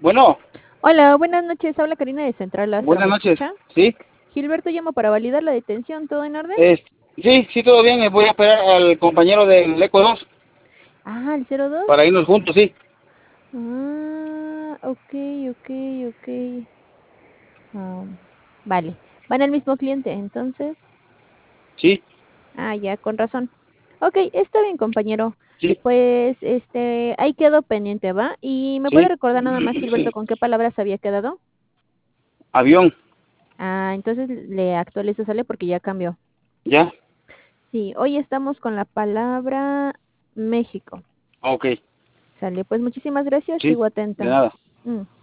Bueno, Hola, buenas noches. Habla Karina de Central Astro. buenas ¿Me noches. escucha? Sí, Gilberto llamo para validar la detención. ¿Todo en orden? sí, todo bien. Voy a esperar al compañero del Eco 2 Ah, el para 02. irnos juntos, sí. Ah, ok, ok, ok. Ah, vale. Van al mismo cliente, entonces. Sí, Ah, ya, con razón. Ok, está bien, compañero. sí, Pues, ahí quedó pendiente, ¿va? ¿Y me puede sí. recordar nada más, Gilberto, con qué palabras había quedado? Avión, Ah, entonces le actualizo, ¿sale? Porque ya cambió. ya. Sí, hoy estamos con la palabra México. Ok, Sale, pues muchísimas gracias, sí, sigo de atenta. nada. Mm.